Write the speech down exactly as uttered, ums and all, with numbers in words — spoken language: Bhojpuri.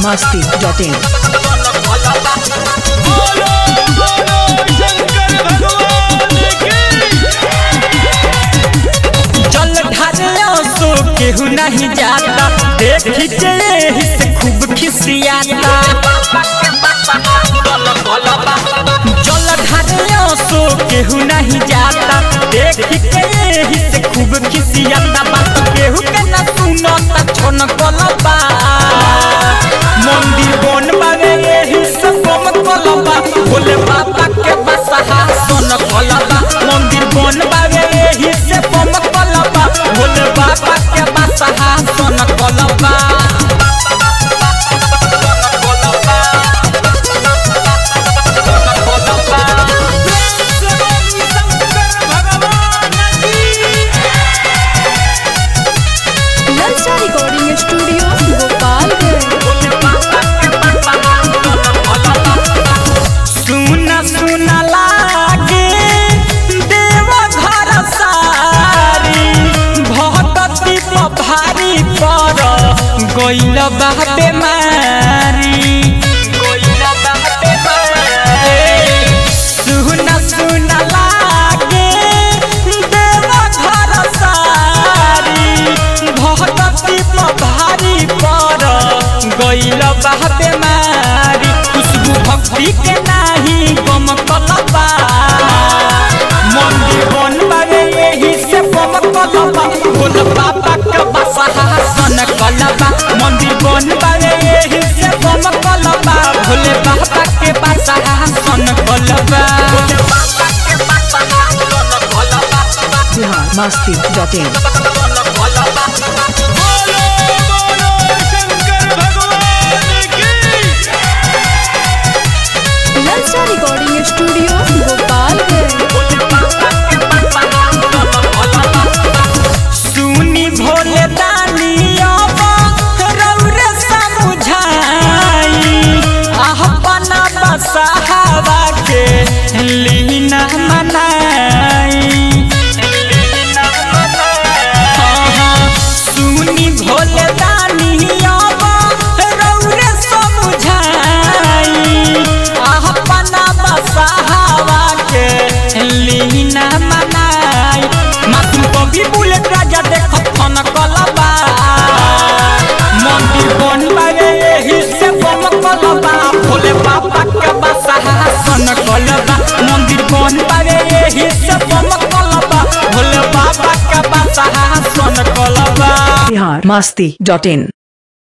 मस्ती डॉट इन। चल ढालिया सो केहू नहीं जाता, देखी से खूब खिसियाता। चल ढालिया सो केहू नहीं जाता, देखी से खूब खिसियाता। बात केहू के न सुनता छोन कलबा, मंदिर बन बावे यही से कम कलबा। बोले बाबा के बसहा सोन कलबा, मंदिर बन बावे यही से कम कलबा। बोले बाबा के बसहा सोन कलबा। रिकॉर्डिंग स्टूडियो सुना सुना लागे देव घर सारी, भगती भारी पर गइल बाबे मारी। सुना सुना लागे देव घर सारी, भगती भारी पर गइल बाबे मारी। खुशबू भक्ति के नाही गम कलबा, मंदिर बन बावे यही से गम कलबा। बोल बाबा के बसहा सन कलबा, मंदिर बन बावे यही से गम कलबा। भोले बाबा के बसहा सन कलबा। Bihar Masti dot in. Recording studio सुनी भोले दानी रौरे समझाई, अपना बसहावा के लीना मनाई। सुनी भोले दानी रौरे समझाई, अपना बसहावा के लीना मनाई। मातू कभी बुलेट राजा देख फन कलबा, मंदिर बन बावे यही से बम कलबा। भोले बाबा के बसहा सन कलबा, मंदिर बन बावे यही से बम कलबा। भोले बाबा के बसहा सन कलबा। बिहार मस्ती डॉट इन।